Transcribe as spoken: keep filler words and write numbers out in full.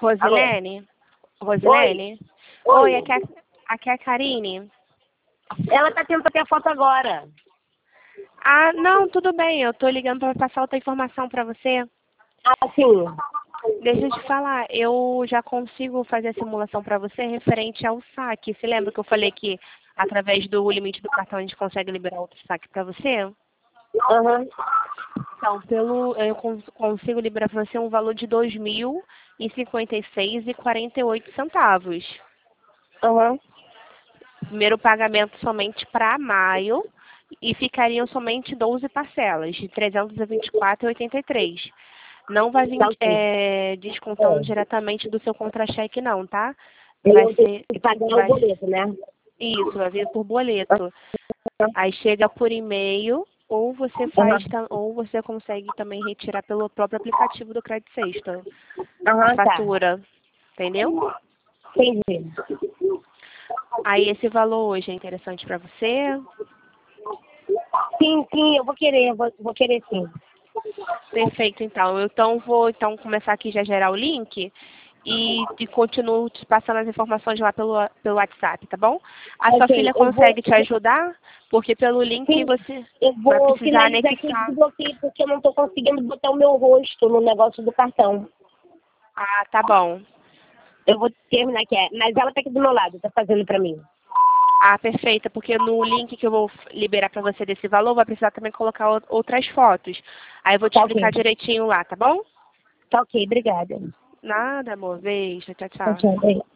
Rosilene? Oi. Rosilene? Oi. Oi, aqui é, a- aqui é a Karine. Ela tá tentando ter a foto agora. Ah, não, tudo bem. Eu tô ligando para passar outra informação para você. Ah, sim. Deixa eu te falar, eu já consigo fazer a simulação para você referente ao saque. Você lembra que eu falei que através do limite do cartão a gente consegue liberar outro saque para você? Aham. Então, pelo, eu cons- consigo liberar para você um valor de dois mil e cinquenta e seis reais e quarenta e oito centavos. Aham. Primeiro pagamento somente para maio e ficariam somente doze parcelas de trezentos e vinte e quatro reais e oitenta e três centavos. Não vai vir Tá ok. é, descontando diretamente do seu contra-cheque não, tá? Vai Eu tenho ser, que pagar o vai, boleto, né? isso, vai vir por boleto. Aí chega por e-mail ou você faz Aham. ta- ou você consegue também retirar pelo próprio aplicativo do Credit Sexta a Aham, tá. fatura, entendeu? Entendi. Aí esse valor hoje é interessante para você? Sim, sim, eu vou querer, vou, vou querer sim. Perfeito, então. Eu então vou então começar aqui já gerar o link e, e continuo te passando as informações lá pelo, pelo WhatsApp, tá bom? A sua Ok, filha eu vou. consegue te ajudar? Porque pelo link Sim, você eu vai vou precisar finalizar aqui esse anexar. desbloqueio porque eu não tô conseguindo botar o meu rosto no negócio do cartão. Ah, tá bom. Eu vou terminar aqui, é. Mas ela tá aqui do meu lado, tá fazendo pra mim. Ah, perfeita, porque no link que eu vou liberar para você desse valor, vai precisar também colocar o- outras fotos. Aí eu vou te Tá explicar ok. direitinho lá, tá bom? Tá ok, obrigada. Nada, amor. Beijo. Tchau, Tchau, tchau. tchau. Beijo.